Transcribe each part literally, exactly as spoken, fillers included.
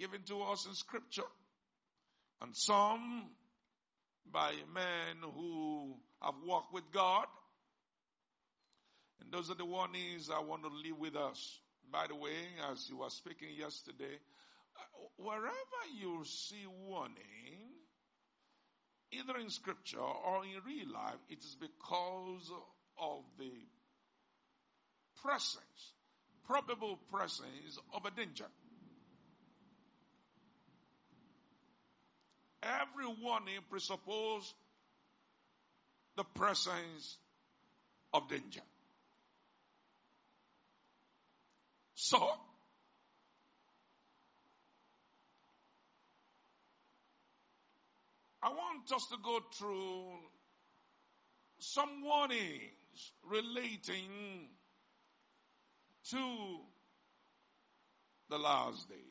given to us in Scripture, and some by men who have walked with God. And those are the warnings I want to leave with us. By the way, as you were speaking yesterday, wherever you see warning, either in Scripture or in real life, it is because of the presence, probable presence of a danger. Every warning presupposes the presence of danger. So, I want us to go through some warnings relating to the last days.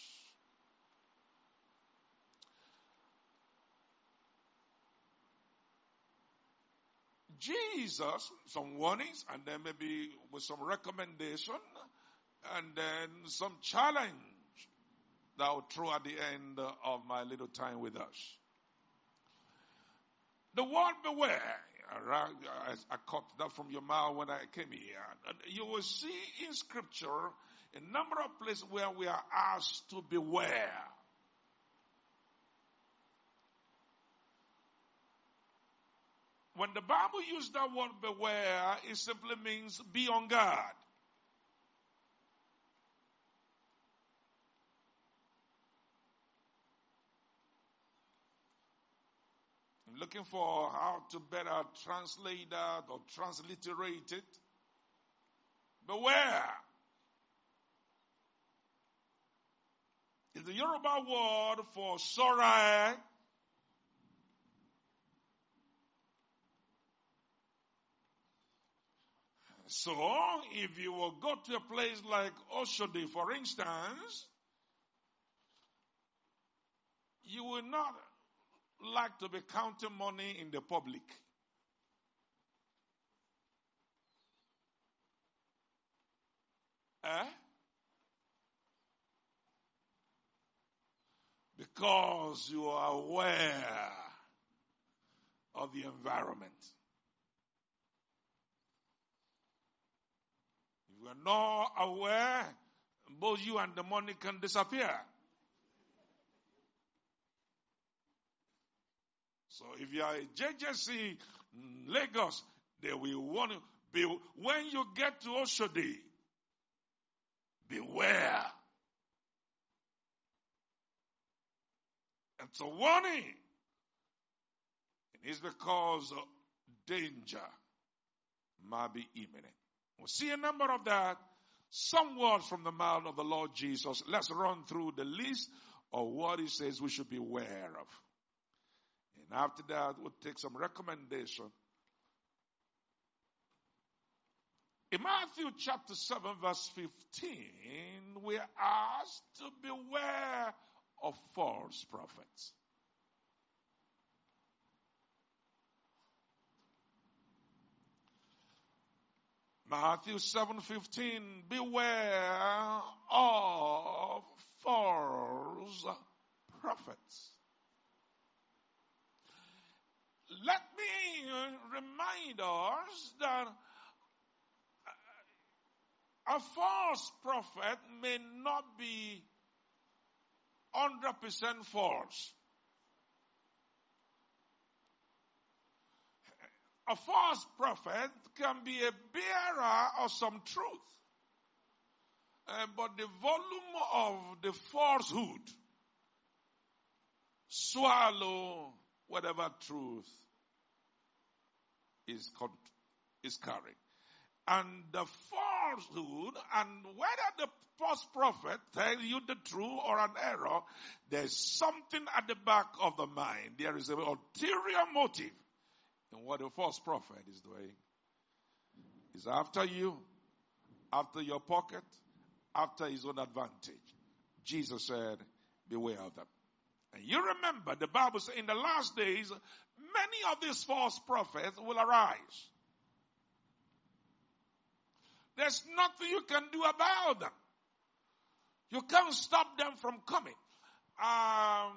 Jesus, some warnings, and then maybe with some recommendation, and then some challenge that I'll throw at the end of my little time with us. The word beware, I caught that from your mouth when I came here. You will see in Scripture a number of places where we are asked to beware. When the Bible uses that word beware, it simply means be on guard. I'm looking for how to better translate that or transliterate it. Beware is the Yoruba word for sorry. So, if you will go to a place like Oshodi, for instance, you will not like to be counting money in the public. Eh? Because you are aware of the environment. If you are not aware, both you and the money can disappear. So if you are a J J C Lagos, they will want to be, when you get to Oshodi, beware. It's a warning. It is because danger might be imminent. We'll see a number of that. Some words from the mouth of the Lord Jesus. Let's run through the list of what he says we should be aware of. And after that, we'll take some recommendation. In Matthew chapter seven, verse fifteen, we are asked to beware of false prophets. Matthew seven fifteen, beware of false prophets. Let me remind us that a false prophet may not be one hundred percent false. A false prophet can be a bearer of some truth. Uh, but the volume of the falsehood swallow whatever truth is, is carrying. And the falsehood, and whether the false prophet tells you the truth or an error, there's something at the back of the mind. There is an ulterior motive in what the false prophet is doing. He's after you, after your pocket, after his own advantage. Jesus said, beware of them. And you remember, the Bible says in the last days, many of these false prophets will arise. There's nothing you can do about them. You can't stop them from coming. Um,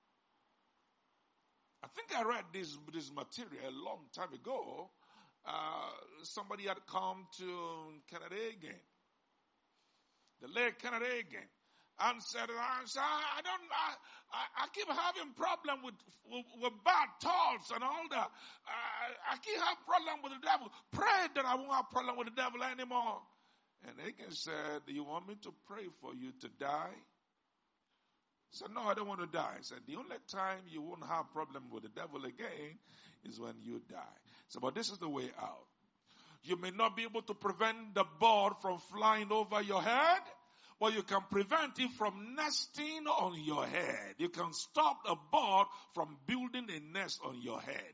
I think I read this, this material a long time ago. Uh, somebody had come to Canada-Again, the Lake Canada-Again, and said, I, said, I don't, I, I, I keep having problem with, with, with bad thoughts and all that. I, I keep having problem with the devil. Pray that I won't have problem with the devil anymore. And Again said, do you want me to pray for you to die? I said, no, I don't want to die. I said, the only time you won't have problem with the devil again is when you die. So, but this is the way out. You may not be able to prevent the bird from flying over your head, but you can prevent it from nesting on your head. You can stop a bird from building a nest on your head.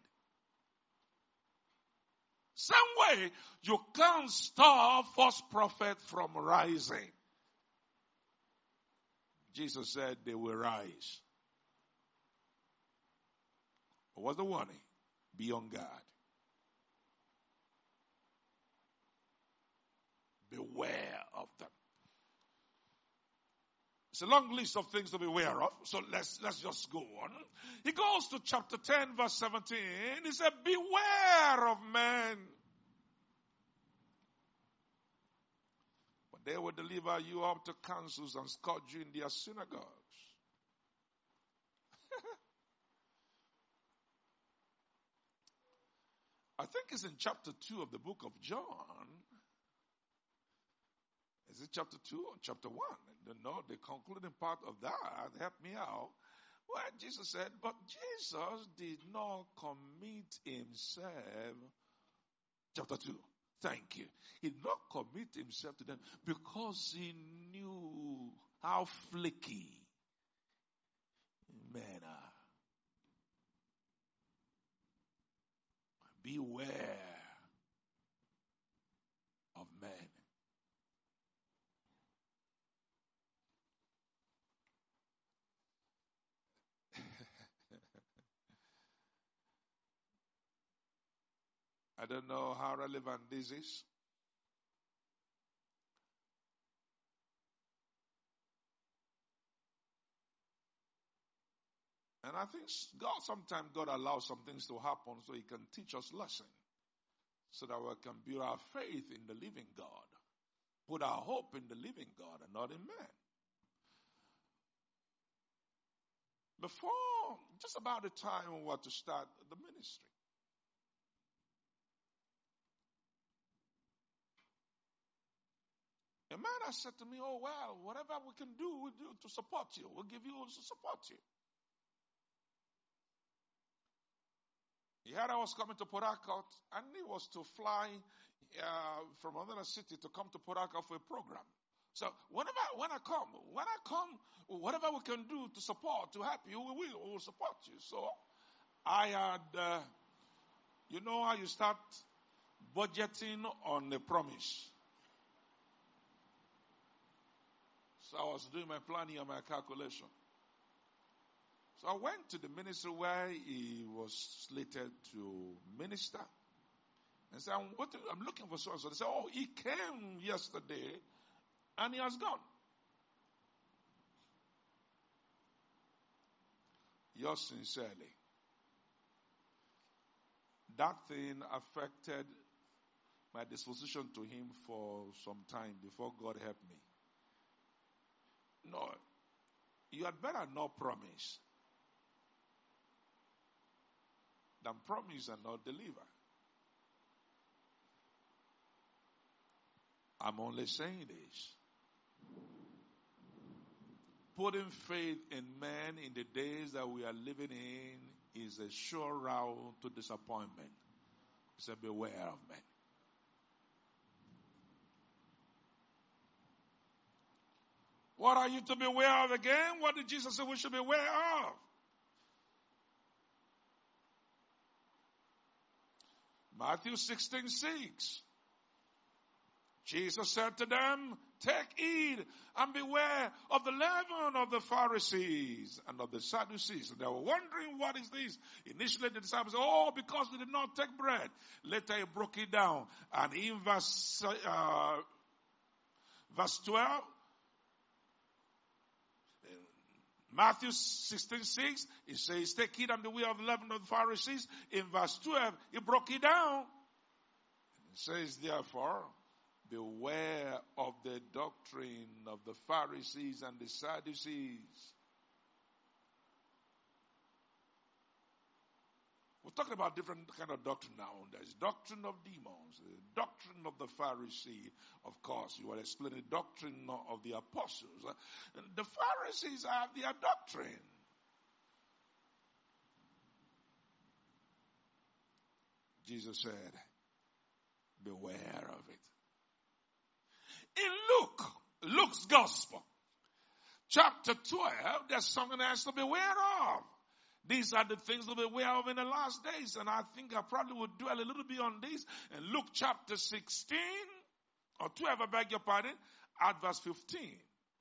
Same way, you can't stop false prophet from rising. Jesus said they will rise. What's the warning? Be on guard. Beware of them. It's a long list of things to be aware of, so let's let's just go on. He goes to chapter ten, verse seventeen. He said, beware of men. But they will deliver you up to councils and scourge you in their synagogues. I think it's in chapter two of the book of John. Is it chapter two or chapter one? I don't know. The concluding part of that, help me out. Where Jesus said, but Jesus did not commit himself. Chapter two. Thank you. He did not commit himself to them because he knew how flaky men are. Beware of men. I don't know how relevant this is. And I think God, sometimes God allows some things to happen so he can teach us lesson. So that we can build our faith in the living God. Put our hope in the living God and not in man. Before, just about the time we were to start the ministry. A man has said to me, oh, well, whatever we can do, we'll do to support you. We'll give you to support you. He heard I was coming to Port Harcourt, and he was to fly uh, from another city to come to Port Harcourt for a program. So whenever, when I come, when I come, whatever we can do to support, to help you, we will, we will support you. So I had, uh, you know how you start budgeting on a promise. So I was doing my planning and my calculation. So I went to the ministry where he was slated to minister. And said, I'm, I'm looking for so and so. They said, oh, he came yesterday and he has gone. Yours sincerely. That thing affected my disposition to him for some time before God helped me. No, you had better not promise than promise and not deliver. I'm only saying this. Putting faith in men in the days that we are living in is a sure route to disappointment. So beware of men. What are you to beware of again? What did Jesus say we should beware of? Matthew sixteen six. Jesus said to them, take heed and beware of the leaven of the Pharisees and of the Sadducees. And they were wondering, what is this? Initially the disciples said, oh, because they did not take bread. Later he broke it down. And in verse, uh, verse twelve, Matthew sixteen six, it says, take heed and beware of the leaven of the Pharisees. In verse twelve, he broke it down. It says, therefore, beware of the doctrine of the Pharisees and the Sadducees. We're talking about different kind of doctrine now. There's doctrine of demons, the doctrine of the Pharisee, of course. You will explain the doctrine of the apostles. And the Pharisees have their doctrine. Jesus said, beware of it. In Luke, Luke's gospel, chapter twelve, there's something else to beware of. These are the things to beware of in the last days. And I think I probably would dwell a little bit on this. In Luke chapter sixteen, or twelve, I beg your pardon, at verse fifteen.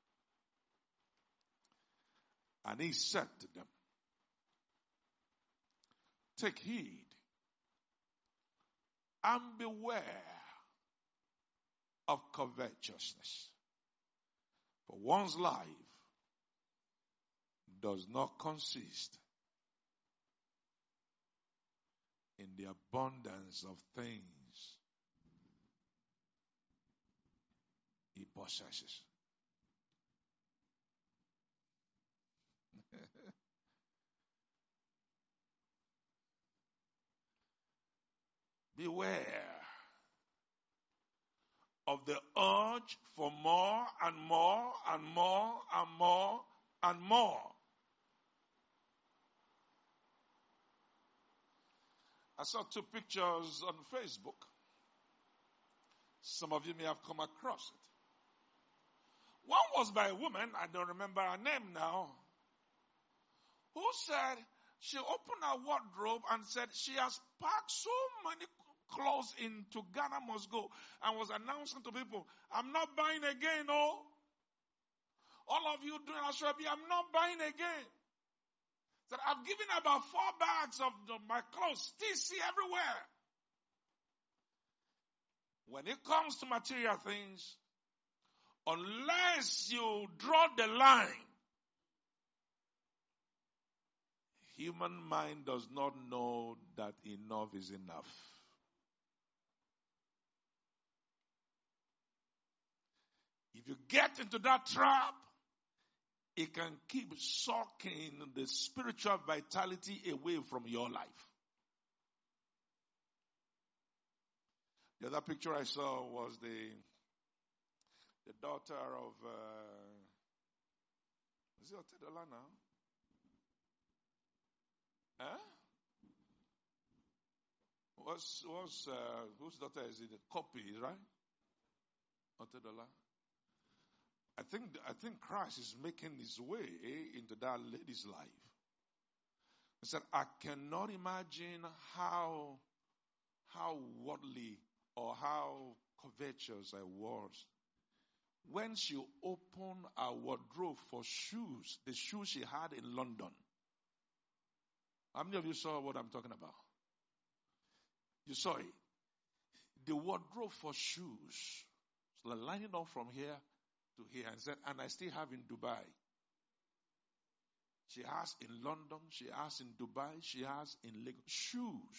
And he said to them, take heed and beware of covetousness. For one's life does not consist in the abundance of things he possesses. Beware of the urge for more and more and more and more and more. I saw two pictures on Facebook. Some of you may have come across it. One was by a woman, I don't remember her name now, who said she opened her wardrobe and said she has packed so many clothes into Ghana must go, and was announcing to people, I'm not buying again, oh. All of you doing Ashrabi, I'm not buying again. That I've given about four bags of the, my clothes, still see everywhere. When it comes to material things, unless you draw the line, human mind does not know that enough is enough. If you get into that trap, it can keep sucking the spiritual vitality away from your life. The other picture I saw was the the daughter of uh, is it Otedola now? Huh? What's what's uh, whose daughter is it? The copy, right? Otedola. I think I think Christ is making his way into that lady's life. He said, I cannot imagine how how worldly or how covetous I was when she opened her wardrobe for shoes, the shoes she had in London. How many of you saw what I'm talking about? You saw it. The wardrobe for shoes. So lining up from here to here, and said, and I still have in Dubai. She has in London, she has in Dubai, she has in Lagos. Shoes.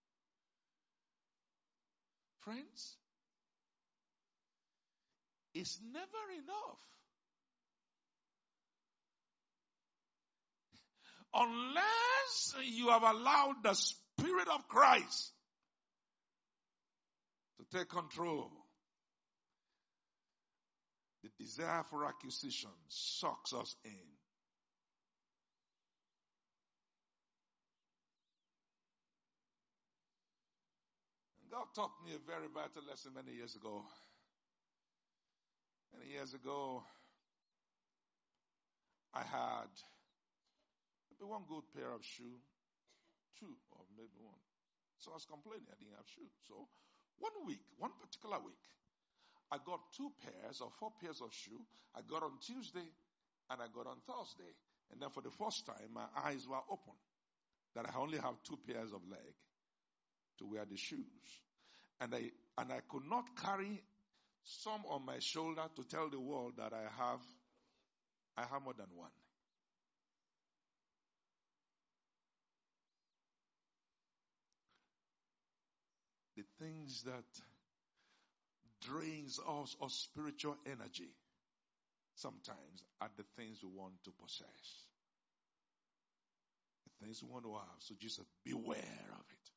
Friends, it's never enough. Unless you have allowed the Spirit of Christ to take control. The desire for acquisition sucks us in. And God taught me a very vital lesson many years ago. Many years ago, I had maybe one good pair of shoes, two or maybe one. So I was complaining I didn't have shoes. So one week, one particular week, I got two pairs or four pairs of shoes. I got on Tuesday and I got on Thursday. And then for the first time, my eyes were open that I only have two pairs of leg to wear the shoes. And I and I could not carry some on my shoulder to tell the world that I have I have more than one. things that drains us of spiritual energy sometimes are the things we want to possess. The things we want to have. So Jesus said, beware of it.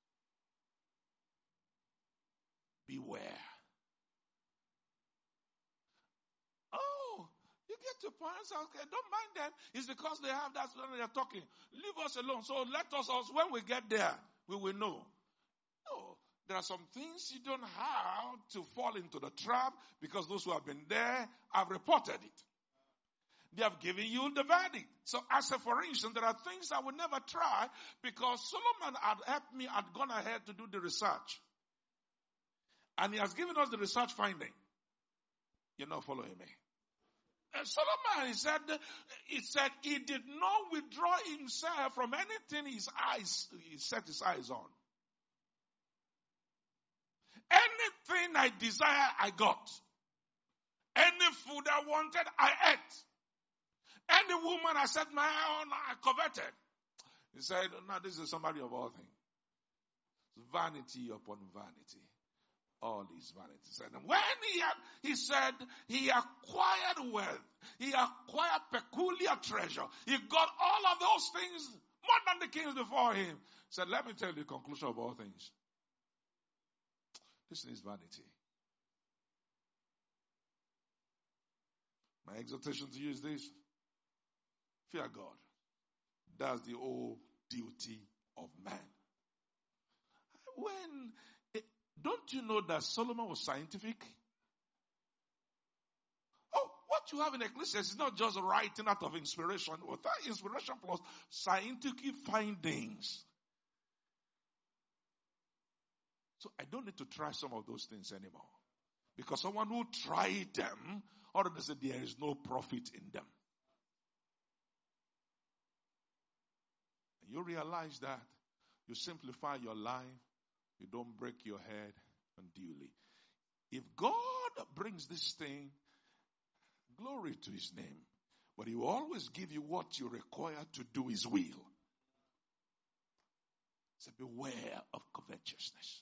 Beware. Oh, you get to parents' house, okay, don't mind them. It's because they have that when they're talking. Leave us alone. So let us, us, when we get there, we will know. No, there are some things you don't have to fall into the trap because those who have been there have reported it. They have given you the verdict. So as a for instance, there are things I would never try because Solomon had helped me, had gone ahead to do the research. And he has given us the research finding. You're not following me. And Solomon, he said, he said he did not withdraw himself from anything his eyes, he set his eyes on. Anything I desire, I got. Any food I wanted, I ate. Any woman I set my eye on, I coveted. He said, no, this is somebody of all things. Vanity upon vanity. All is vanity. And when he had, he said, he acquired wealth. He acquired peculiar treasure. He got all of those things more than the kings before him. He said, let me tell you the conclusion of all things. This is vanity. My exhortation to you is this. Fear God. That's the whole duty of man. When, don't you know that Solomon was scientific? Oh, what you have in Ecclesiastes is not just writing out of inspiration. Well, that inspiration plus scientific findings. So I don't need to try some of those things anymore. Because someone who tried them already said there is no profit in them. And you realize that you simplify your life, you don't break your head unduly. If God brings this thing, glory to his name. But he will always give you what you require to do his will. So beware of covetousness.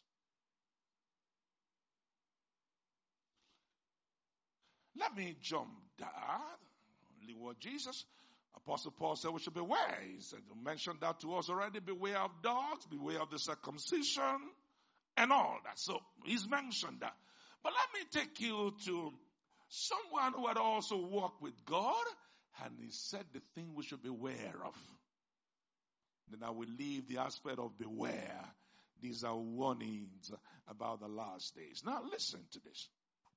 Let me jump down. Only what Jesus, Apostle Paul said we should beware. He said, he mentioned that to us already. Beware of dogs, beware of the circumcision, and all that. So he's mentioned that. But let me take you to someone who had also walked with God, and he said the thing we should beware of. Then I will leave the aspect of beware. These are warnings about the last days. Now listen to this.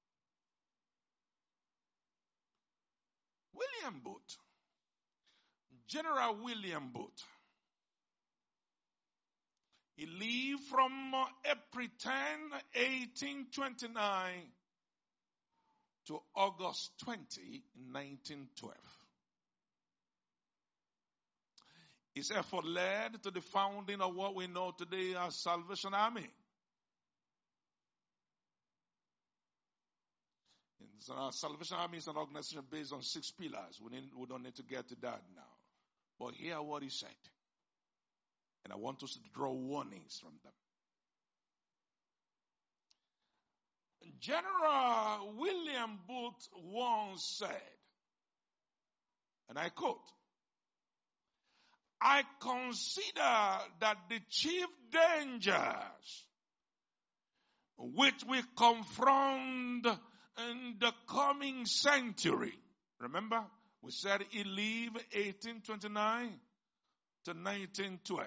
William Booth, General William Booth, he lived from April tenth, eighteen twenty-nine to August twentieth, nineteen twelve. His effort led to the founding of what we know today as Salvation Army. So our Salvation Army is an organization based on six pillars. We, need, we don't need to get to that now. But hear what he said. And I want us to draw warnings from them. General William Booth once said, and I quote, I consider that the chief dangers which we confront in the coming century. Remember, we said he lived eighteen twenty-nine to nineteen twelve.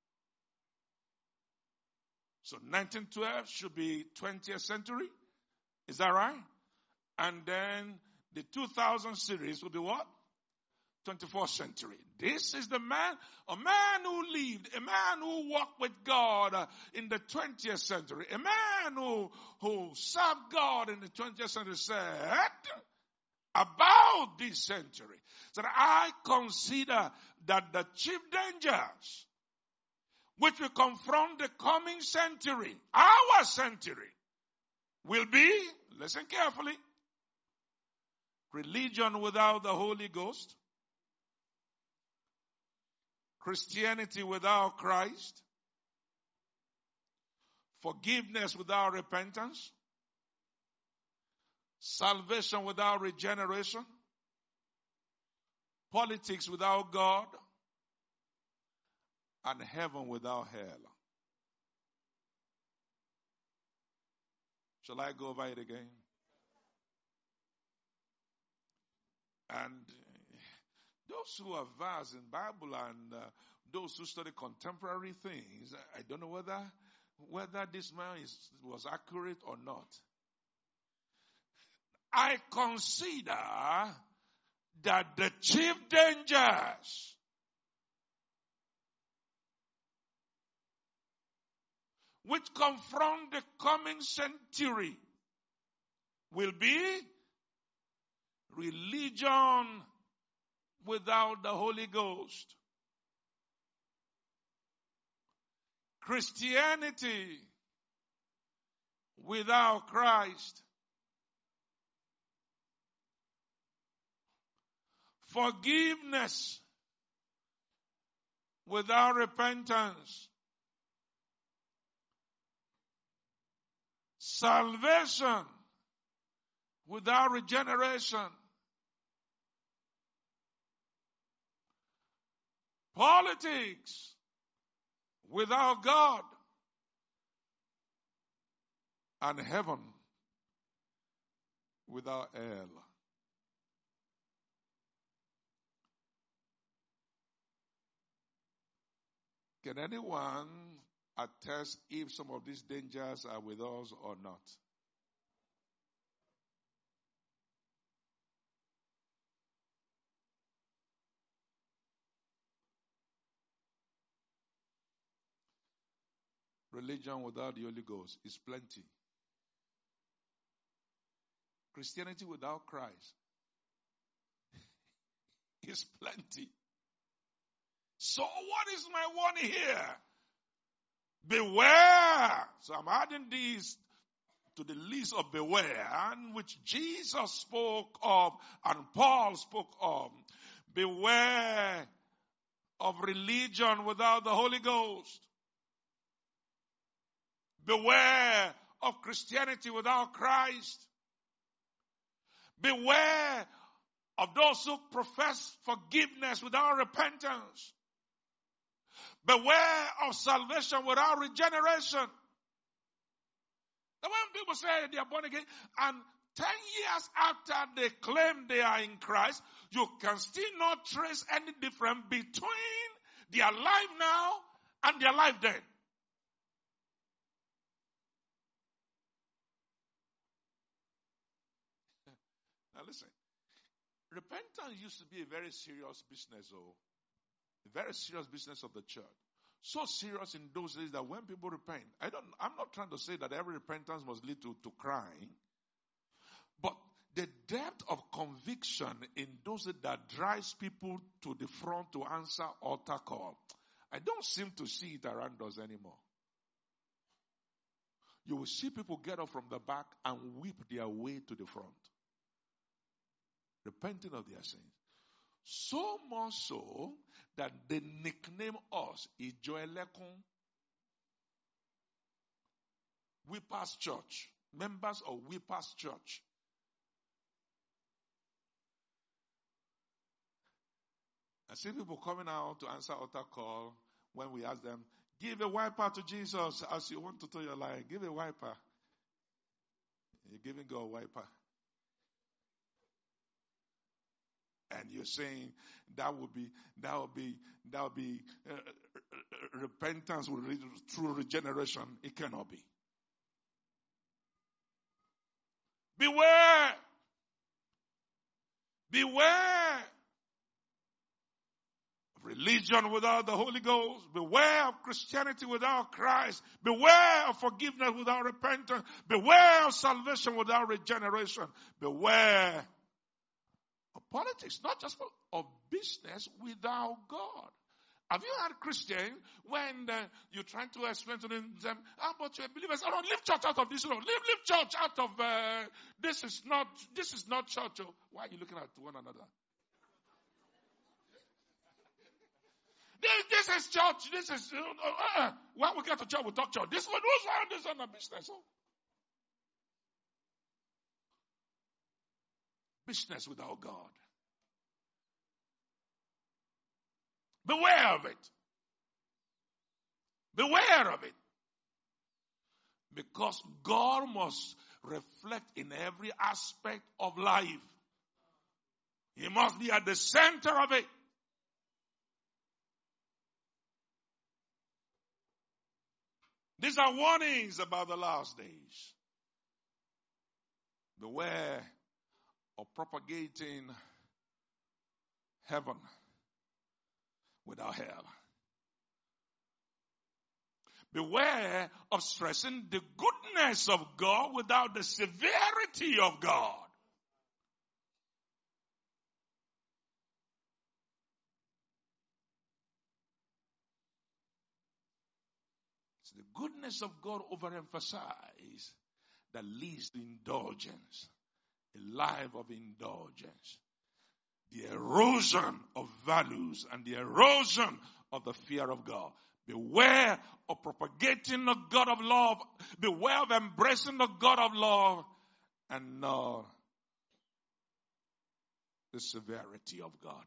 So nineteen twelve should be twentieth century. Is that right? And then the two thousand series will be what? twenty-fourth century. This is the man, a man who lived, a man who walked with God uh, in the twentieth century, a man who, who served God in the twentieth century said about this century, that I consider that the chief dangers which will confront the coming century, our century, will be, listen carefully, religion without the Holy Ghost, Christianity without Christ, Forgiveness without repentance. Salvation without regeneration. Politics without God. And heaven without hell. Shall I go over it again? And those who are versed in Bible and uh, those who study contemporary things, I don't know whether whether this man is, was accurate or not. I consider that the chief dangers which confront the coming century will be religion without the Holy Ghost. Christianity without Christ. Forgiveness without repentance. Salvation without regeneration. Politics without God. And heaven without hell. Can anyone attest if some of these dangers are with us or not? Religion without the Holy Ghost is plenty. Christianity without Christ is plenty. So what is my warning here? Beware. So I'm adding these to the list of beware, which Jesus spoke of and Paul spoke of. Beware of religion without the Holy Ghost. Beware of Christianity without Christ. Beware of those who profess forgiveness without repentance. Beware of salvation without regeneration. Now when people say they are born again, and ten years after they claim they are in Christ, you can still not trace any difference between their life now and their life then. Now listen, repentance used to be a very serious business, oh. A very serious business of the church. So serious in those days that when people repent, I don't, I'm not trying to say that every repentance must lead to, to crying, but the depth of conviction in those days that drives people to the front to answer altar call, I don't seem to see it around us anymore. You will see people get up from the back and weep their way to the front, repenting of their sins. So much so that they nickname us Ijoelekun. Weepers Church. Members of Weepers Church. I see people coming out to answer altar call when we ask them, give a wiper to Jesus as you want to tell your lie. Give a wiper. You're giving God a wiper. And you're saying that would be, that would be, that would be uh, repentance with re- true regeneration. It cannot be. Beware. Beware of religion without the Holy Ghost. Beware of Christianity without Christ. Beware of forgiveness without repentance. Beware of salvation without regeneration. Beware of politics, not just of business without God. Have you had Christians when uh, you're trying to explain to them, ah, but you're believers, oh, no, leave church out of this, no, leave, leave church out of, uh, this is not, this is not church. Oh. Why are you looking at one another? They this is church. This is, uh, uh, when we get to church, we talk church. This one, this is not business. Oh. Business without God. Beware of it. Beware of it. Because God must reflect in every aspect of life. He must be at the center of it. These are warnings about the last days. Beware of propagating heaven without hell. Beware of stressing the goodness of God without the severity of God. It's the goodness of God overemphasized that leads to indulgence, a life of indulgence. The erosion of values and the erosion of the fear of God. Beware of propagating the God of love. Beware of embracing the God of love and not the severity of God.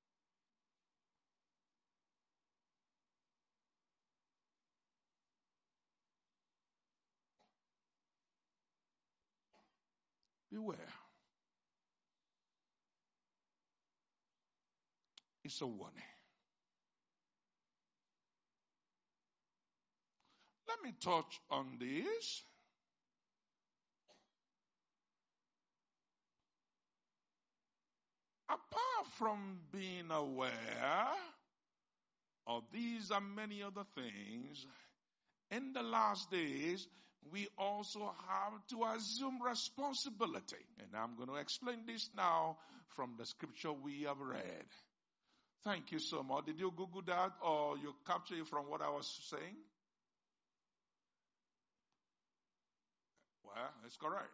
Beware. It's a warning. Let me touch on this. Apart from being aware of these and many other things, in the last days, we also have to assume responsibility. And I'm going to explain this now from the scripture we have read. Thank you so much. Did you Google that or you capture it from what I was saying? Well, it's correct.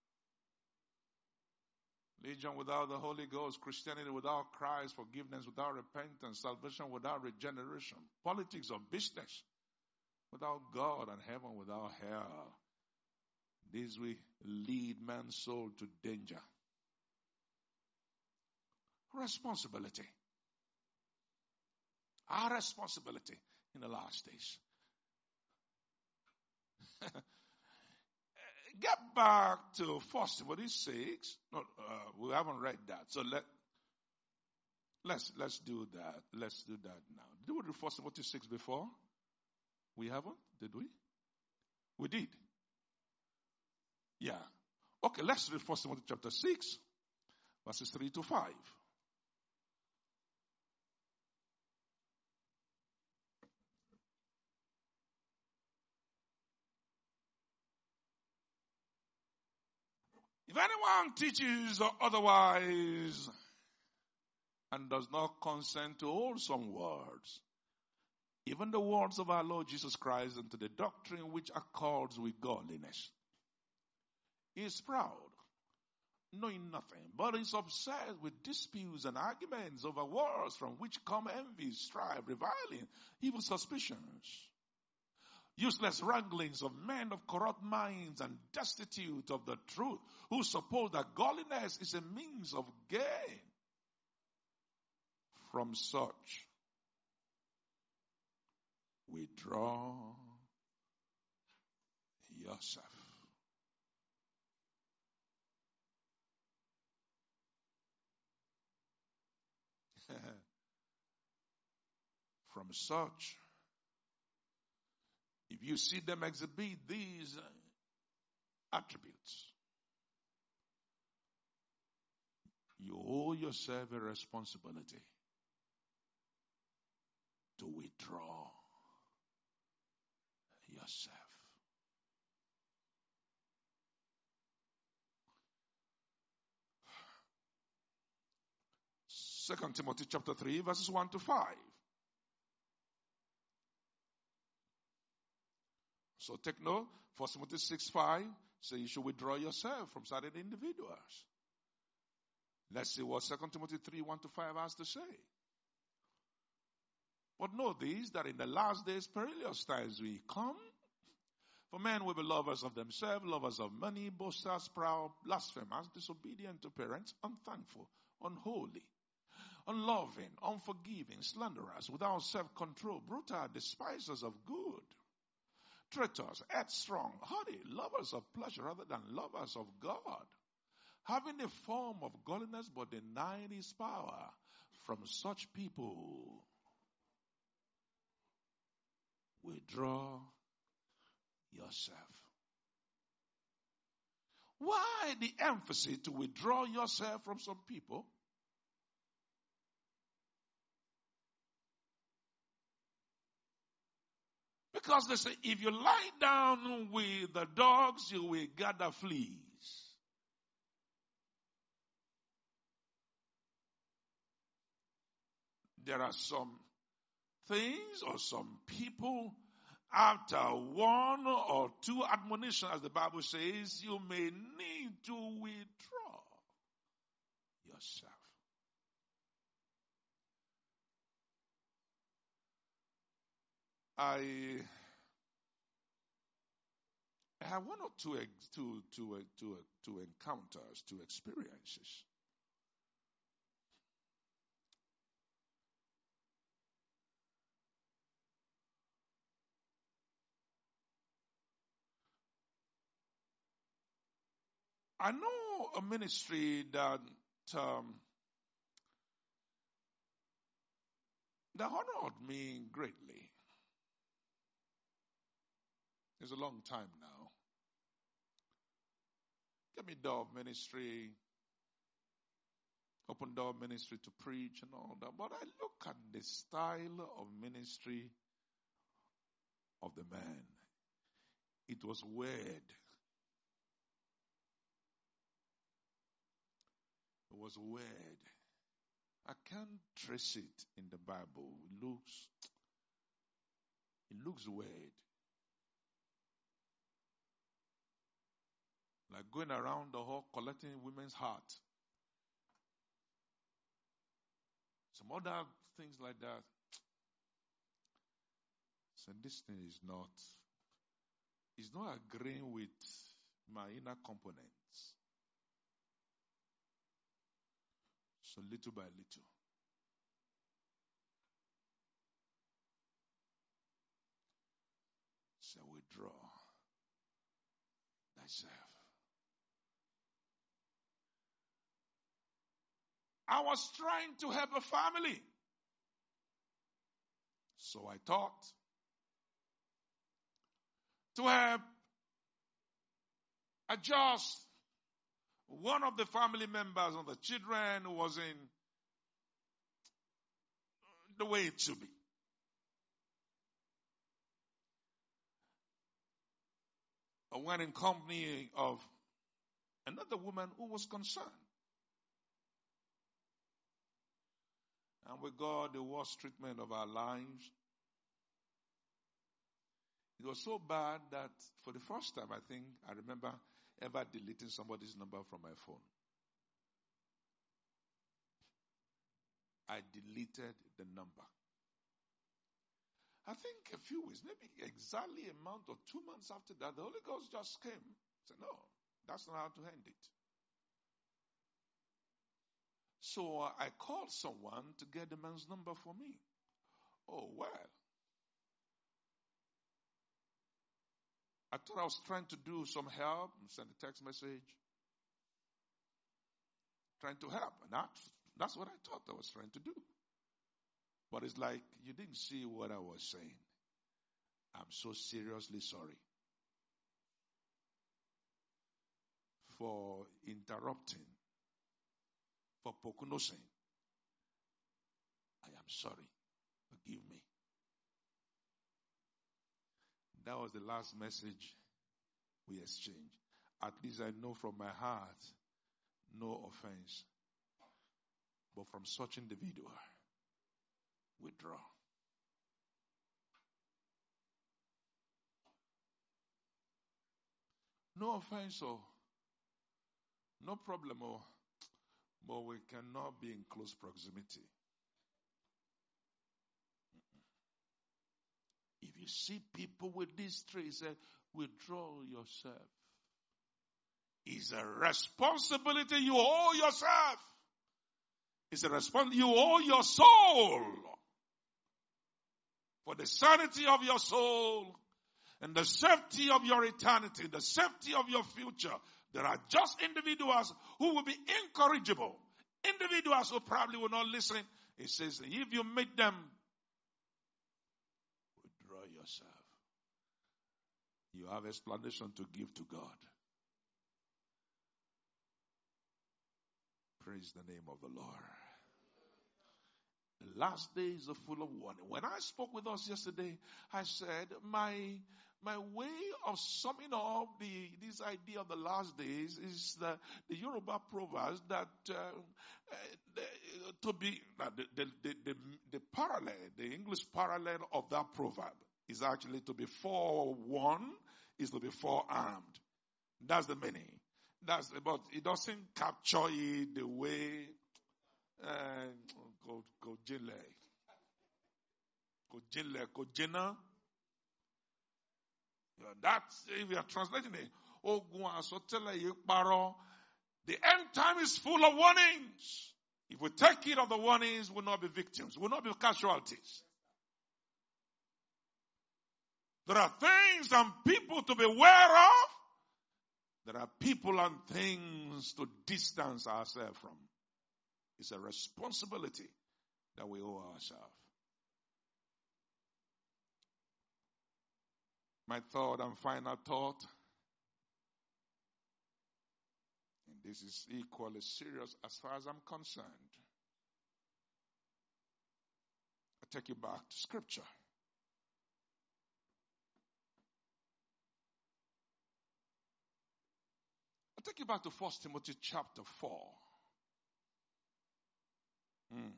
Religion without the Holy Ghost, Christianity without Christ, forgiveness without repentance, salvation without regeneration, politics of business without God, and heaven without hell. These will lead man's soul to danger. Responsibility. Our responsibility in the last days. Get back to First Timothy six. No, uh, we haven't read that. So let, let's, let's do that. Let's do that now. Did we read First Timothy six before? We haven't? Did we? We did. Yeah. Okay, let's read First Timothy chapter six, verses three to five. If anyone teaches otherwise and does not consent to wholesome words, even the words of our Lord Jesus Christ, and to the doctrine which accords with godliness, he is proud, knowing nothing, but is obsessed with disputes and arguments over words from which come envy, strife, reviling, evil suspicions, useless wranglings of men of corrupt minds and destitute of the truth, who suppose that godliness is a means of gain. From such, withdraw yourself. From such, if you see them exhibit these attributes, you owe yourself a responsibility to withdraw yourself. Second Timothy chapter three, verses one to five. So take note, First Timothy six five says you should withdraw yourself from certain individuals. Let's see what Second Timothy three one to five has to say. But know this, that in the last days, perilous times will come. For men will be lovers of themselves, lovers of money, boasters, proud, blasphemers, disobedient to parents, unthankful, unholy, unloving, unforgiving, slanderers, without self-control, brutal, despisers of good, traitors, headstrong, haughty, lovers of pleasure rather than lovers of God, having a form of godliness but denying his power. From such people, withdraw yourself. Why the emphasis to withdraw yourself from some people? Because they say, if you lie down with the dogs, you will gather fleas. There are some things or some people, after one or two admonitions, as the Bible says, you may need to withdraw yourself. I have one or two, two, two, two, two encounters, two experiences. I know a ministry that um, that honored me greatly. It's a long time now. Get me door ministry, open door ministry to preach and all that. But I look at the style of ministry of the man. It was weird. It was weird. I can't trace it in the Bible. It looks, it looks weird. Like going around the hall collecting women's heart. Some other things like that. So this thing is not, it's not agreeing with my inner components. So little by little. So withdraw thyself. I was trying to help a family. So I thought to help adjust one of the family members of the children who was in the way it should be. I went in company of another woman who was concerned. And we got the worst treatment of our lives. It was so bad that for the first time, I think, I remember ever deleting somebody's number from my phone. I deleted the number. I think a few weeks, maybe exactly a month or two months after that, the Holy Ghost just came. Said, no, that's not how to end it. So uh, I called someone to get the man's number for me. Oh, well. I thought I was trying to do some help and send a text message. Trying to help. And that, that's what I thought I was trying to do. But it's like you didn't see what I was saying. I'm so seriously sorry for interrupting, for pokunosing. I am sorry. Forgive me. That was the last message we exchanged. At least I know from my heart, no offense. But from such individual, withdraw. No offense, or no problem, or, but we cannot be in close proximity. you see people with these traits, say, withdraw yourself. It's a responsibility you owe yourself. It's a responsibility you owe your soul. For the sanity of your soul and the safety of your eternity, the safety of your future, there are just individuals who will be incorrigible. Individuals who probably will not listen. It says, if you meet them, withdraw yourself. You have explanation to give to God. Praise the name of the Lord. The last days are full of warning. When I spoke with us yesterday, I said, my my way of summing up the this idea of the last days is the, the Yoruba proverbs that uh, uh, the, to be uh, the, the, the, the, the parallel, the English parallel of that proverb is actually to be forewarned is to be forearmed. That's the meaning. That's but it doesn't capture it the way uh, go go jile go jile go jena. That's if you are translating it. The end time is full of warnings. If we take heed of the warnings, we'll not be victims. We'll not be casualties. There are things and people to be aware of. There are people and things to distance ourselves from. It's a responsibility that we owe ourselves. My third and final thought, and this is equally serious as far as I'm concerned. I take you back to Scripture. I take you back to First Timothy chapter four. Hmm.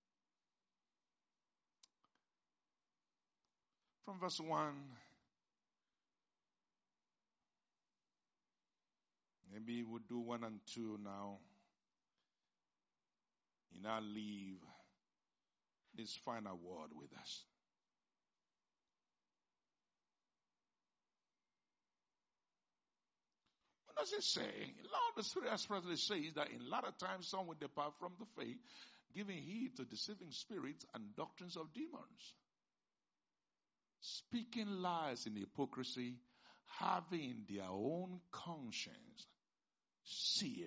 From verse one. Maybe we'll do one and two now. You now leave this final word with us. What does it say? Lord, the Spirit expressly says that in latter times some will depart from the faith, giving heed to deceiving spirits and doctrines of demons, speaking lies in hypocrisy, having their own conscience seared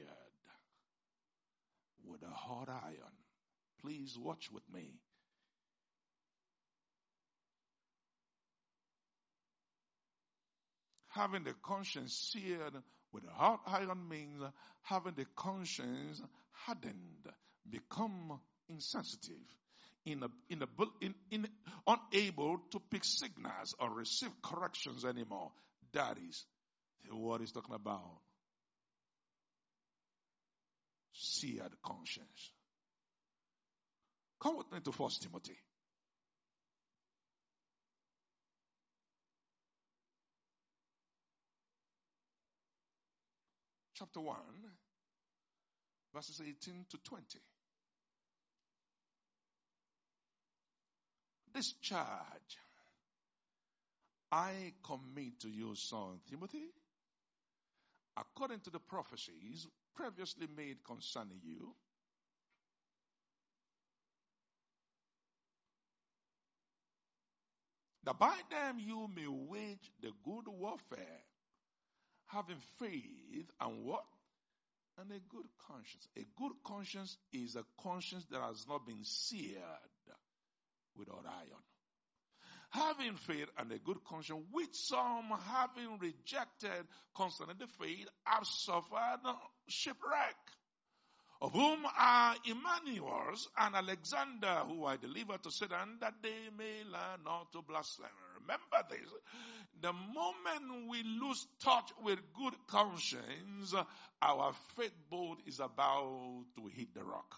with a hot iron. Please watch with me. Having the conscience seared with a hot iron means having the conscience hardened, become insensitive, in a, in a, in, in, unable to pick signals or receive corrections anymore. That is what he's talking about. Seared conscience. Come with me to First Timothy. Chapter one, verses eighteen to twenty. This charge I commit to you, son Timothy, according to the prophecies previously made concerning you, that by them you may wage the good warfare, having faith and what? And a good conscience. A good conscience is a conscience that has not been seared with hot iron. Having faith and a good conscience, which some, having rejected concerning the faith, have suffered shipwreck, of whom are Emmanuel's and Alexander, who I delivered to Satan, that they may learn not to blaspheme. Remember this. The moment we lose touch with good conscience, our faith boat is about to hit the rock.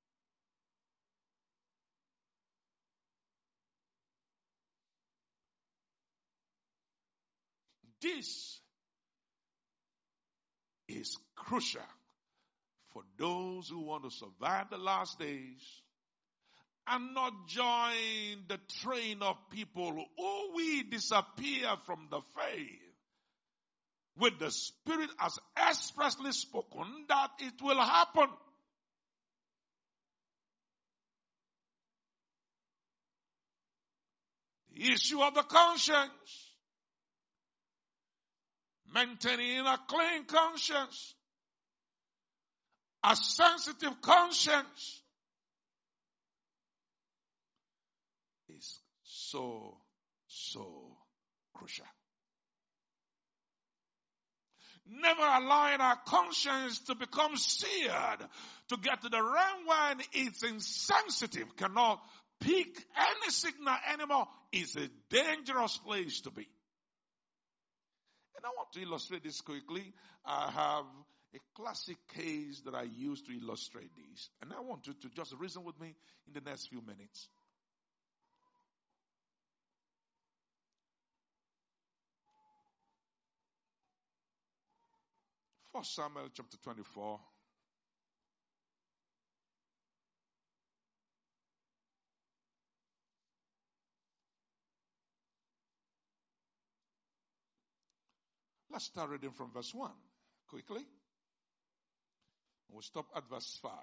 This is crucial for those who want to survive the last days and not join the train of people who will disappear from the faith, with the Spirit has expressly spoken that it will happen. The issue of the conscience, maintaining a clean conscience, a sensitive conscience, is so, so crucial. Never allowing our conscience to become seared, to get to the realm when it's insensitive, cannot pick any signal anymore, is a dangerous place to be. And I want to illustrate this quickly. I have a classic case that I use to illustrate this. And I want you to just reason with me in the next few minutes. First Samuel chapter twenty-four. Let's start reading from verse one quickly. We'll stop at verse five.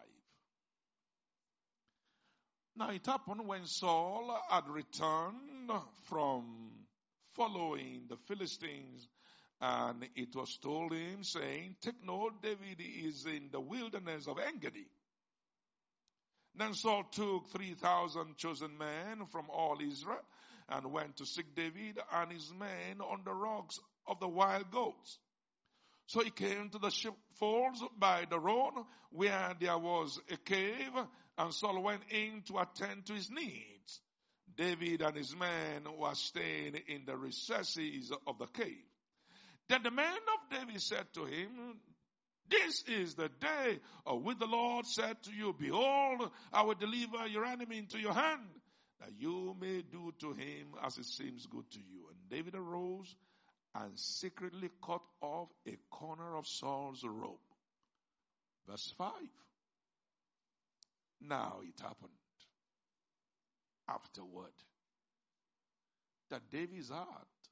Now it happened when Saul had returned from following the Philistines, and it was told him, saying, take note, David is in the wilderness of En-gedi. Then Saul took three thousand chosen men from all Israel and went to seek David and his men on the rocks of the wild goats. So he came to the sheepfolds by the road where there was a cave, and Saul went in to attend to his needs. David and his men were staying in the recesses of the cave. Then the men of David said to him, this is the day of which the Lord said to you, behold, I will deliver your enemy into your hand, that you may do to him as it seems good to you. And David arose and secretly cut off a corner of Saul's robe. Verse five. Now it happened afterward that David's heart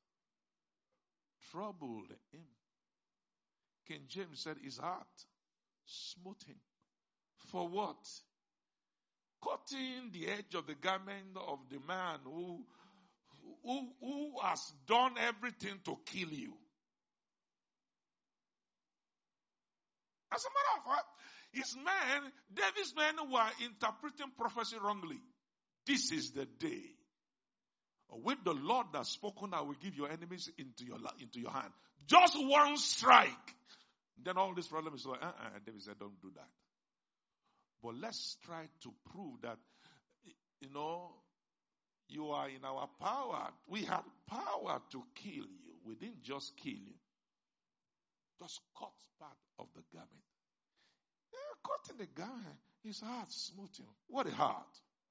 troubled him. King James said his heart smote him. For what? Cutting the edge of the garment of the man who, who, who has done everything to kill you. As a matter of fact, his men, David's men were interpreting prophecy wrongly. This is the day with the Lord has spoken, I will give your enemies into your into your hand. Just one strike. Then all this problem is like, uh-uh. David said, don't do that. But let's try to prove that, you know, you are in our power. We had power to kill you. We didn't just kill you. Just cut part of the garment. Yeah, cutting the garment, his heart smote him. What a heart.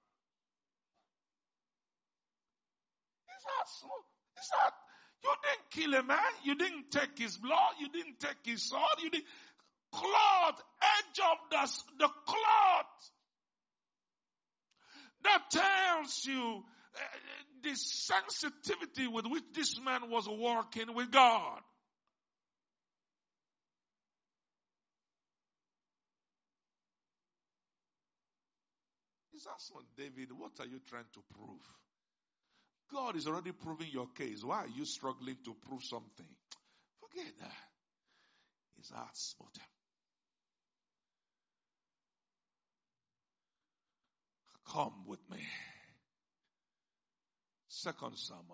His heart smote. His heart. You didn't kill a man. You didn't take his blood. You didn't take his sword. You didn't. Cloth, edge of the, the cloth. That tells you uh, the sensitivity with which this man was working with God. He's asking David, what are you trying to prove? God is already proving your case. Why are you struggling to prove something? Forget that. His heart smote him. Come with me. Second Samuel.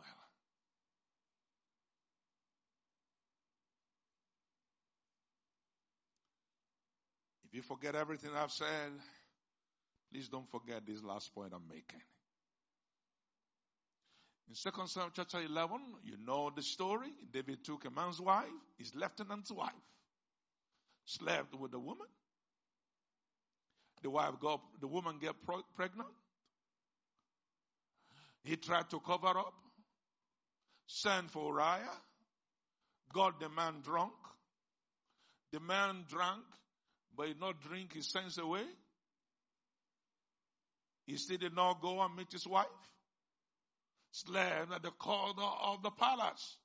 If you forget everything I've said, please don't forget this last point I'm making. In Second Samuel chapter eleven, you know the story. David took a man's wife, his lieutenant's wife, slept with the woman. The wife got, the woman get pro- pregnant. He tried to cover up, sent for Uriah, got the man drunk. The man drank, but he did not drink his sense away. He still did not go and meet his wife. Slept at the corner of the palace.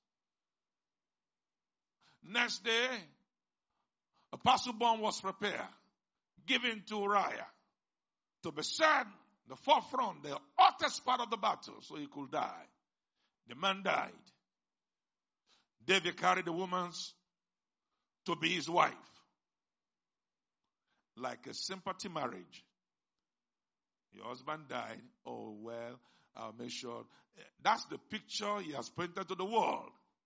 Next day, a firstborn was prepared, given to Uriah to be set the forefront, the hottest part of the battle, so he could die. The man died. David carried the woman to be his wife. Like a sympathy marriage. Your husband died. Oh, well, I'll make sure. That's the picture he has painted to the world.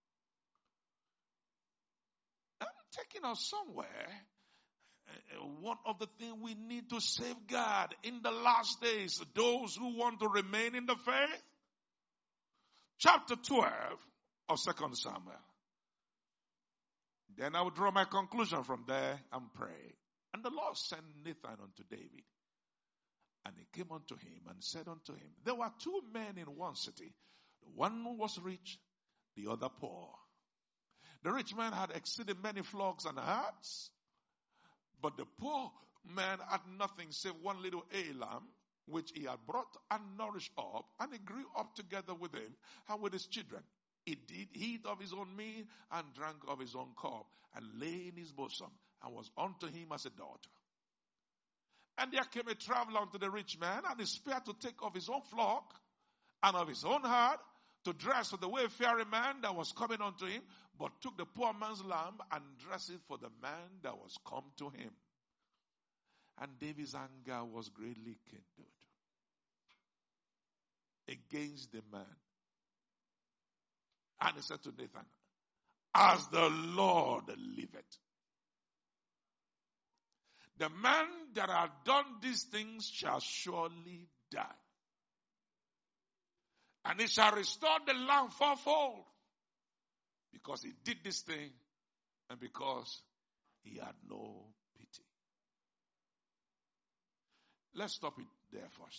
I'm taking us somewhere. One of the things we need to safeguard in the last days, those who want to remain in the faith. Chapter twelve of Second Samuel. Then I will draw my conclusion from there and pray. And the Lord sent Nathan unto David. And he came unto him and said unto him, there were two men in one city. The one was rich, the other poor. The rich man had exceeding many flocks and herds. But the poor man had nothing save one little ewe lamb, which he had brought and nourished up, and he grew up together with him and with his children. He did eat of his own meat and drank of his own cup, and lay in his bosom, and was unto him as a daughter. And there came a traveler unto the rich man, and he spared to take of his own flock and of his own herd, to dress for the wayfaring man that was coming unto him, but took the poor man's lamb and dressed it for the man that was come to him. And David's anger was greatly kindled against the man. And he said to Nathan, as the Lord liveth, the man that hath done these things shall surely die. And he shall restore the land fourfold, because he did this thing and because he had no pity. Let's stop it there first.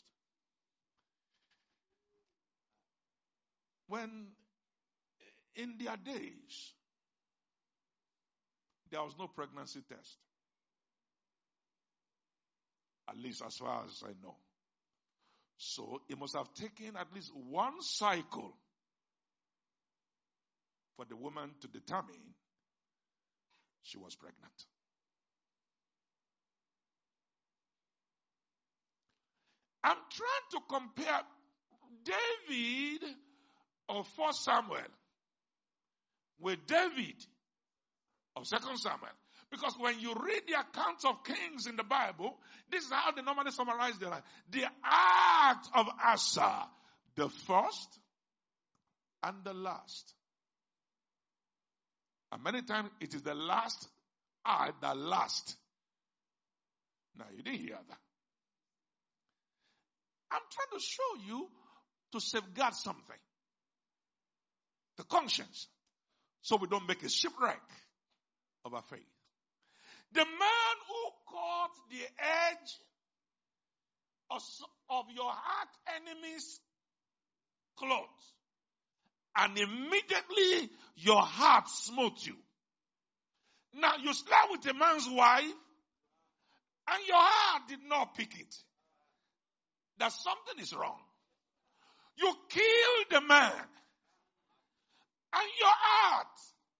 When in their days, there was no pregnancy test. At least as far as I know. So it must have taken at least one cycle for the woman to determine she was pregnant. I'm trying to compare David of First Samuel with David of Second Samuel. Because when you read the accounts of kings in the Bible, this is how they normally summarize their life. The act of Asa, the first and the last. And many times it is the last act that last. Now you didn't hear that. I'm trying to show you to safeguard something. The conscience. So we don't make a shipwreck of our faith. The man who caught the edge of, of your heart enemy's clothes, and immediately your heart smote you. Now you slept with a man's wife, and your heart did not pick it. That something is wrong. You killed the man, and your heart.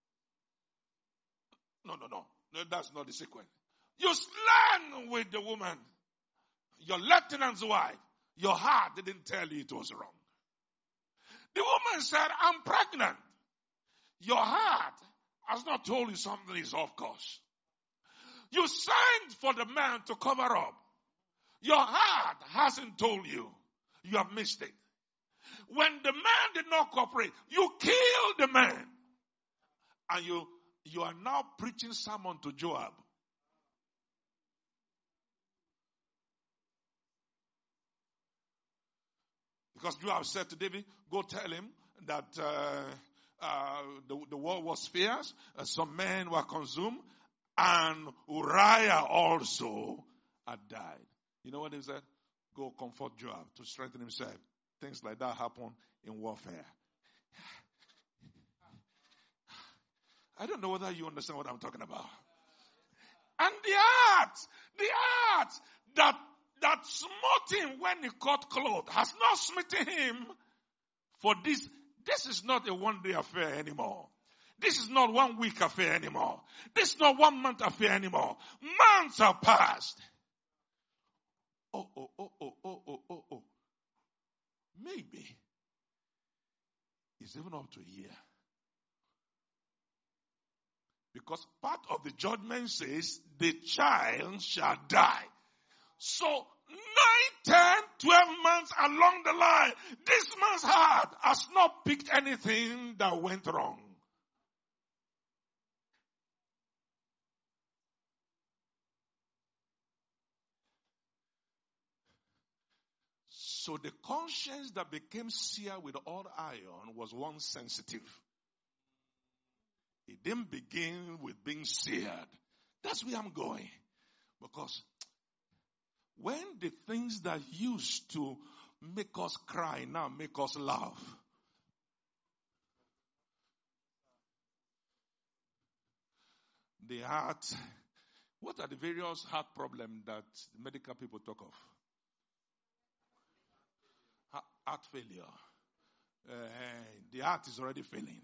No, no, no. No, that's not the sequence. You slept with the woman, your lieutenant's wife. Your heart didn't tell you it was wrong. The woman said, I'm pregnant. Your heart has not told you something is off course. You signed for the man to cover up. Your heart hasn't told you. You have missed it. When the man did not cooperate, you killed the man. And you You are now preaching sermon to Joab. Because Joab said to David, go tell him that uh, uh, the, the war was fierce, uh, some men were consumed, and Uriah also had died. You know what he said? Go comfort Joab to strengthen himself. Things like that happen in warfare. I don't know whether you understand what I'm talking about. And the heart, the heart that that smote him when he caught clothes has not smitten him for this. This is not a one-day affair anymore. This is not one week affair anymore. This is not one month affair anymore. Months have passed. Oh, oh, oh, oh, oh, oh, oh, oh. Maybe it's even up to a year. Because part of the judgment says the child shall die. So nine, ten, twelve months along the line, this man's heart has not picked anything that went wrong. So the conscience that became seared with all iron was once sensitive. It didn't begin with being seared. That's where I'm going. Because when the things that used to make us cry now make us laugh. The heart, what are the various heart problems that medical people talk of? Heart failure. Uh, the heart is already failing.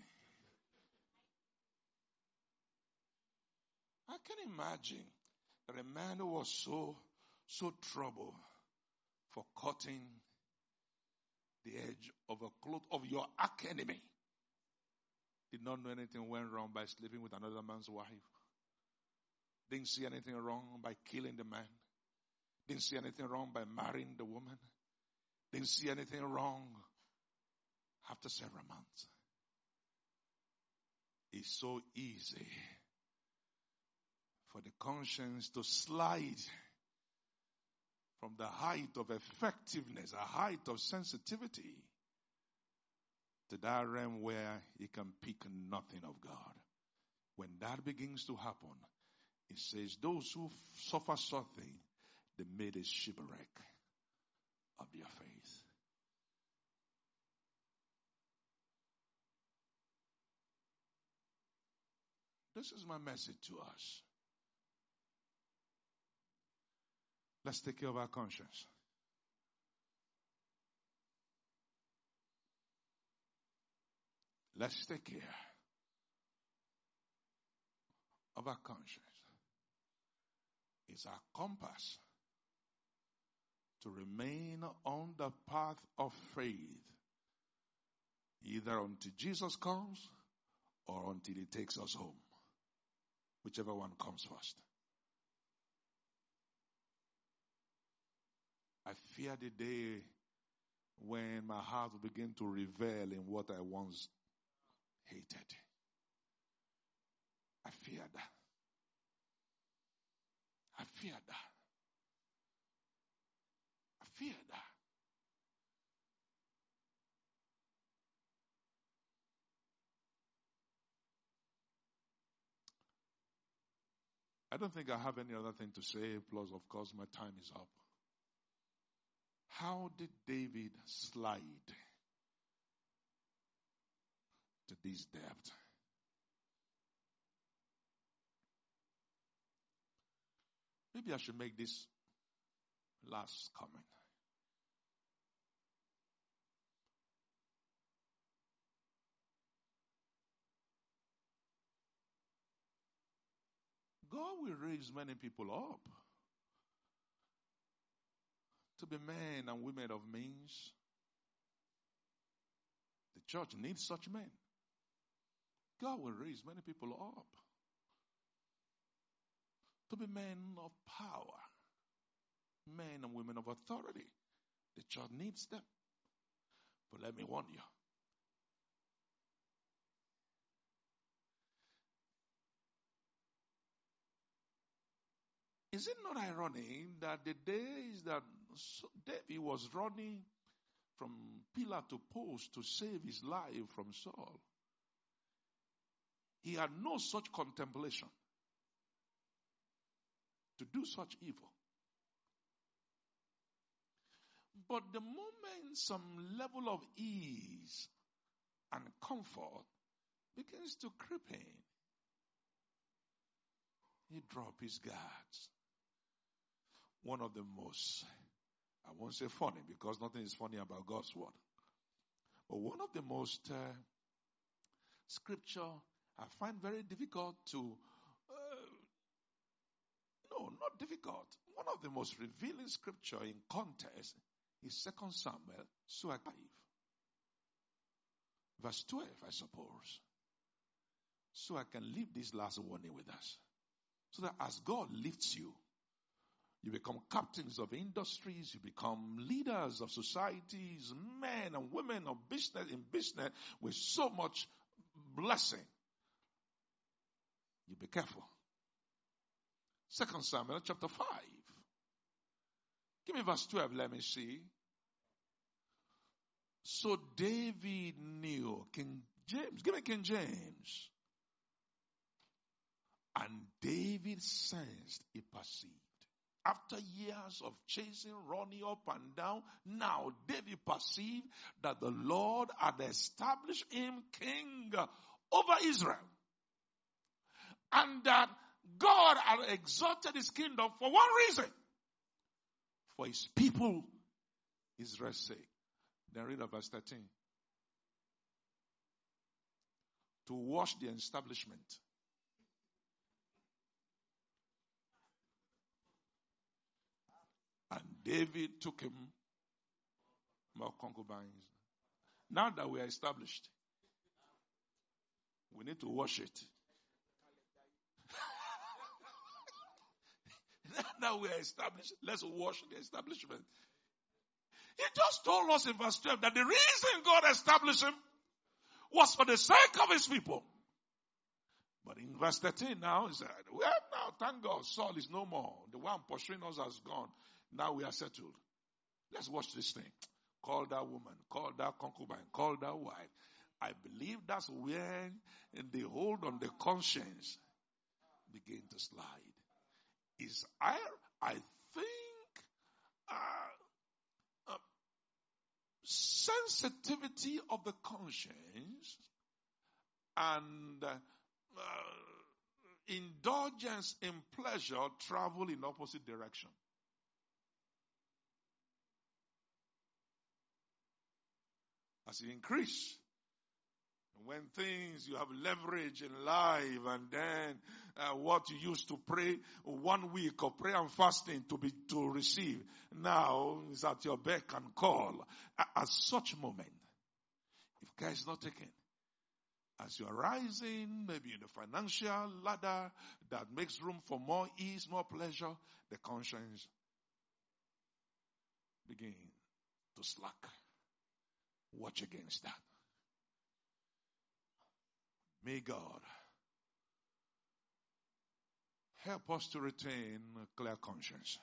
I can imagine that a man who was so, so troubled for cutting the edge of a cloth of your arch enemy did not know anything went wrong by sleeping with another man's wife. Didn't see anything wrong by killing the man. Didn't see anything wrong by marrying the woman. Didn't see anything wrong after several months. It's so easy for the conscience to slide from the height of effectiveness, a height of sensitivity, to that realm where it can pick nothing of God. When that begins to happen, it says those who suffer something, they made a shipwreck of their faith. This is my message to us. Let's take care of our conscience. Let's take care of our conscience. It's our compass to remain on the path of faith, either until Jesus comes or until he takes us home, whichever one comes first. I fear the day when my heart will begin to revel in what I once hated. I fear that. I fear that. I fear that. I don't think I have any other thing to say, plus, of course, my time is up. How did David slide to this depth? Maybe I should make this last comment. God will raise many people up to be men and women of means. The church needs such men. God will raise many people up to be men of power, men and women of authority. The church needs them. But let me warn you. Is it not ironic that the days that David was running from pillar to post to save his life from Saul, he had no such contemplation to do such evil. But the moment some level of ease and comfort begins to creep in, he dropped his guards. One of the most I won't say funny because nothing is funny about God's word. But one of the most uh, scripture I find very difficult to, uh, no, not difficult. One of the most revealing scripture in context is Second Samuel five. Verse twelve, I suppose. So I can leave this last warning with us. So that as God lifts you, you become captains of industries, you become leaders of societies, men and women of business in business with so much blessing. You be careful. Second Samuel chapter five. Give me verse twelve, let me see. So David knew, King James, give me King James. And David sensed, he perceived. After years of chasing, running up and down, now David perceived that the Lord had established him king over Israel. And that God had exalted his kingdom for one reason. For his people, Israel's sake. Then read verse thirteen. To wash the establishment. And David took him more concubines. Now that we are established, we need to wash it. Now we are established, let's wash the establishment. He just told us in verse twelve that the reason God established him was for the sake of his people. But in verse thirteen now, he said, well, now, thank God, Saul is no more. The one pursuing us has gone. Now we are settled. Let's watch this thing. Call that woman, call that concubine, call that wife. I believe that's where the hold on the conscience begin to slide. Is I, I think uh, uh, sensitivity of the conscience and uh, uh, indulgence in pleasure travel in opposite direction. As you increase, when things you have leverage in life, and then uh, what you used to pray one week of prayer and fasting to be to receive now is at your beck and call. At such moment, if care is not taken, as you are rising, maybe in the financial ladder that makes room for more ease, more pleasure, the conscience begin to slack. Watch against that. May God help us to retain a clear conscience.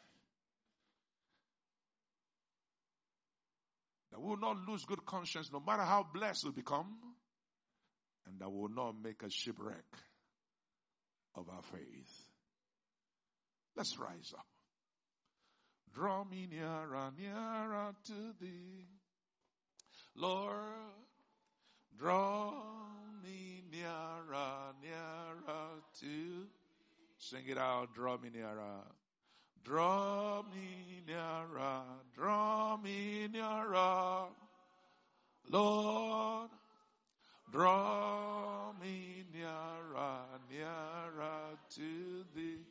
That we will not lose good conscience no matter how blessed we become. And that will not make a shipwreck of our faith. Let's rise up. Draw me nearer, nearer to thee. Lord, draw me nearer, nearer to. Sing it out, draw me nearer. Draw me nearer, draw me nearer. Lord, draw me nearer, nearer to thee.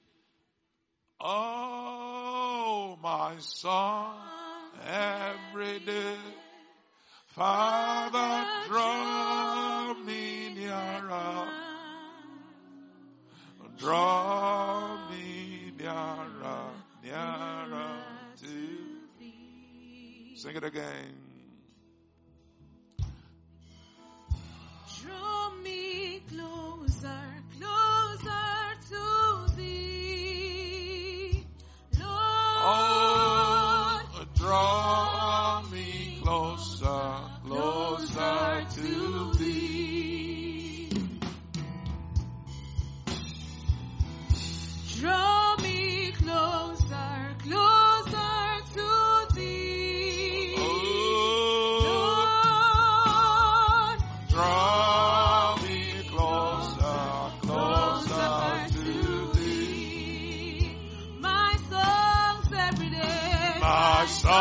Oh, my son, every day. Father, draw me nearer. Draw me nearer, nearer to thee. Sing it again. Draw me closer, closer to thee, Lord. Oh, draw me closer, closer to thee. Draw me closer, closer to thee, Oh, Lord. draw me closer, closer to thee. My songs every day. My son.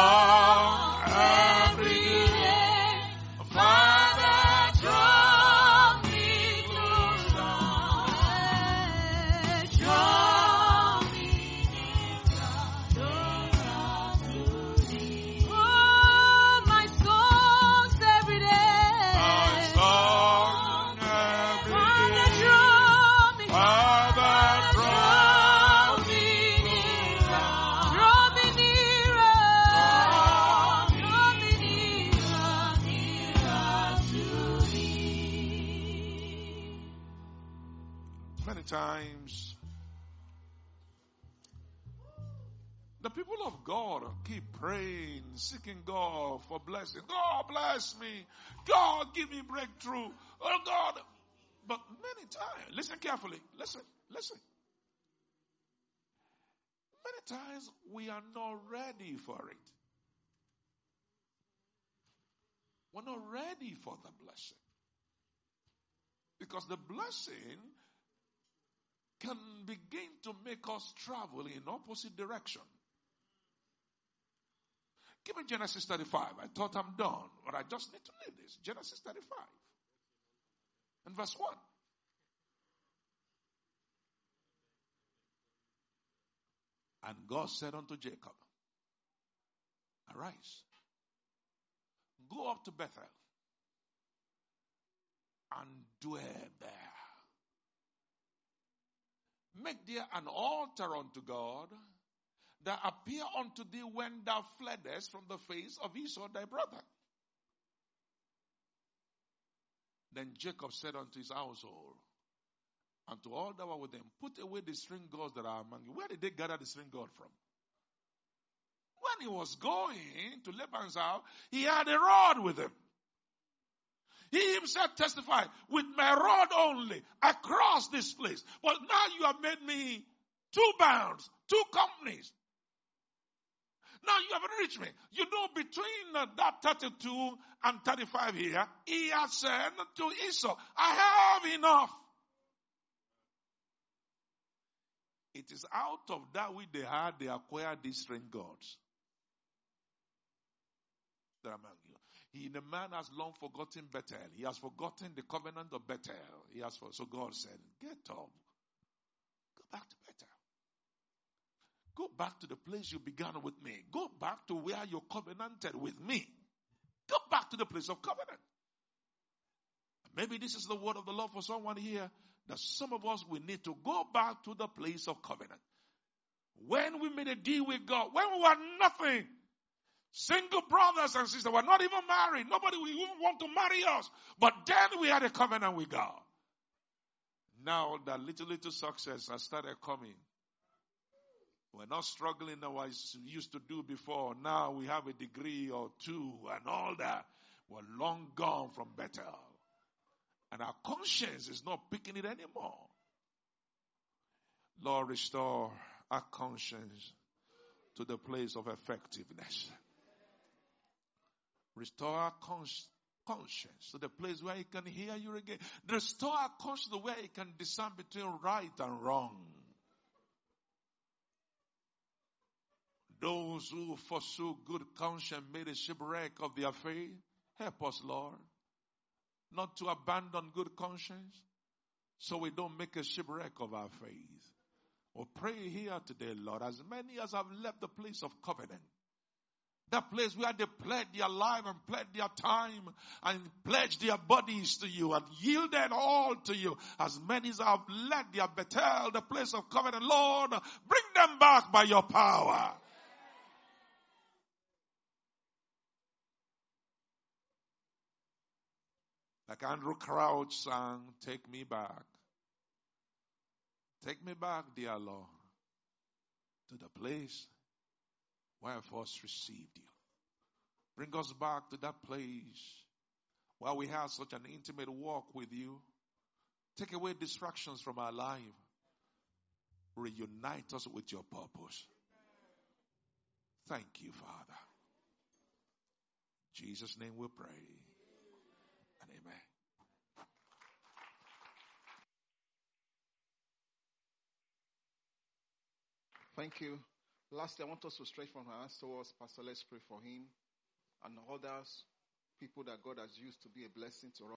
Many times, the people of God keep praying, seeking God for blessing. God bless me. God give me breakthrough. Oh God. But many times, listen carefully. Listen, listen. Many times we are not ready for it. We're not ready for the blessing. Because the blessing can begin to make us travel in opposite direction. Give me Genesis thirty-five. I thought I'm done, but I just need to read this. Genesis thirty-five. And verse one. And God said unto Jacob, arise, go up to Bethel, and dwell there. Make there an altar unto God, that appear unto thee when thou fleddest from the face of Esau thy brother. Then Jacob said unto his household, and to all that were with him, put away the string gods that are among you. Where did they gather the string god from? When he was going to Laban's house, he had a rod with him. He himself testified, with my rod only, I crossed this place. But now you have made me two bounds, two companies. Now you have enriched me. You know, between uh, that thirty-two and thirty-five here, he has said to Esau, I have enough. It is out of that which they had, they acquired these strange gods that are among you. He, the man has long forgotten Bethel. He has forgotten the covenant of Bethel. He has for, so God said, get up. Go back to Bethel. Go back to the place you began with me. Go back to where you covenanted with me. Go back to the place of covenant. Maybe this is the word of the Lord for someone here, that some of us, we need to go back to the place of covenant. When we made a deal with God, when we were nothing, single brothers and sisters, were not even married. Nobody would even want to marry us. But then we had a covenant with God. Now that little, little success has started coming. We're not struggling as we used to do before. Now we have a degree or two and all that. We're long gone from Bethel. And our conscience is not picking it anymore. Lord, restore our conscience to the place of effectiveness. Restore our cons- conscience to the place where He can hear you again. Restore our conscience to where He can discern between right and wrong. Those who forsook good conscience made a shipwreck of their faith. Help us, Lord, not to abandon good conscience so we don't make a shipwreck of our faith. We pray here today, Lord, as many as have left the place of covenant, that place where they pledged their life and pledged their time and pledged their bodies to you and yielded all to you. As many as have left their Bethel, the place of covenant, Lord, bring them back by your power. Like Andrew Crouch sang, take me back. Take me back, dear Lord, to the place where I first received you. Bring us back to that place where we have such an intimate walk with you. Take away distractions from our life. Reunite us with your purpose. Thank you, Father. In Jesus' name we pray. And amen. Thank you. Lastly, I want us to stretch from our hands towards Pastor. Let's pray for him and others, people that God has used to be a blessing to us.